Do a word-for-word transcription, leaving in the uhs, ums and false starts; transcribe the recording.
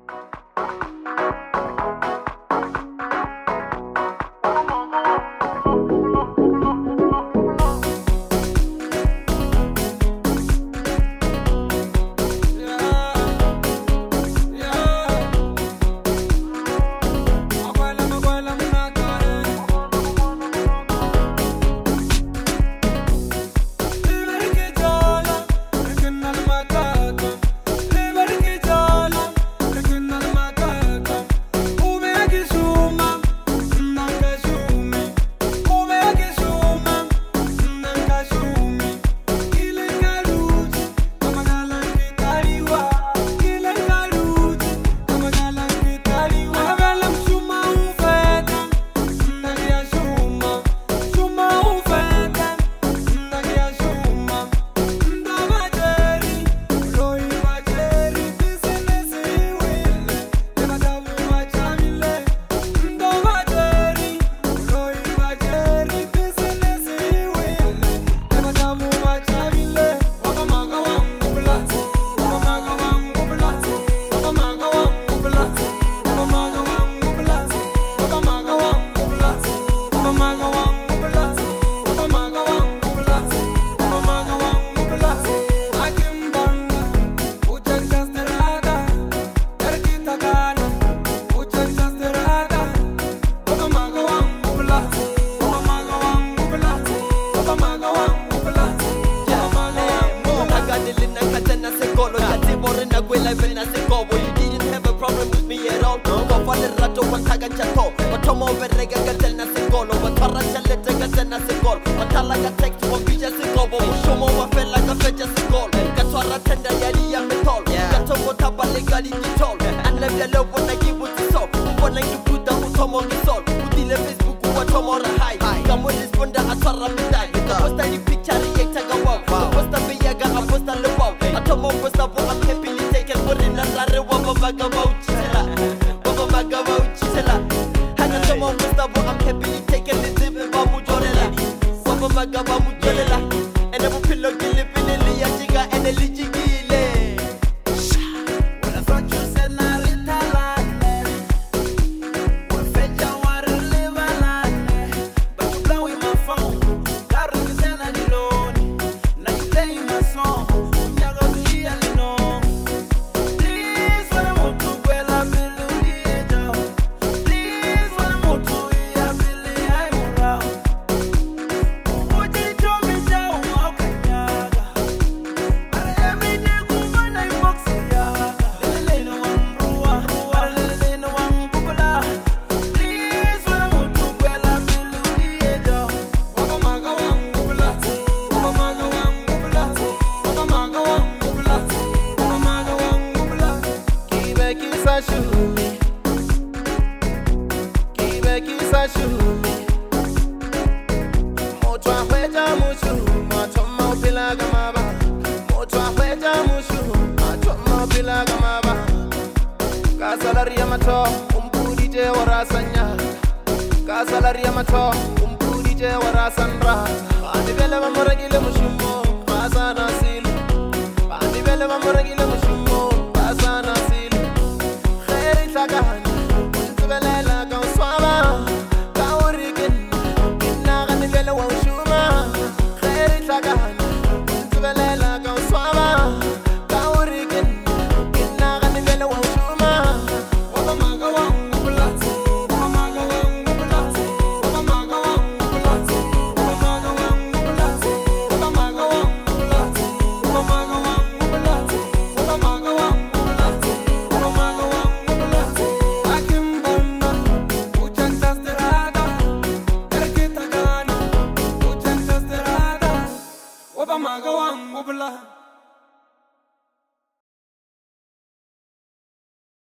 You didn't have a problem with me at all. Go for the rato wataga chato. Watomo verega gatena sekolo. Watara chalete gatena sekolo. Watala gatek to bija sekobo. Shomo wafela gafeja sekolo. Katwara tenda yali ya metol. Gato wotaba legali ditol. And let the love when I give with the soul. When I give put down utomo gisol. Udile Facebook watomo rahai. Kamo responda atwara midai. Posta ni picture reacta gawa. Posta biyaga aposta lewa. Atomo posta bo I'm happy. Maga Mauchela, Baba Maga Mauchela. Hana Tomo Gustavo, I'm happy take a little Babu Jorela, Baba Maga Mauchela, and a pillow Gilipin in the Yajiga and the Lijigile. When I thought you said Narita Lane, when Fetcha water live a line, but you blow in my phone, Carol is an alone. Now you play my song, Yago Gialino. Shumi, kibe kisa shumi. Motwa hweja mushu, matoma upila gamaba. Motwa hweja mushu, matoma upila gamaba. Kasalaria mato, umpudi je warasanya. Kasalaria mato, umpudi je warasandra. Andi bele mamoragile mushumo, pasa nasilu. Andi bele mamoragile mushumo, pasa nasilu. Maga wang wubla.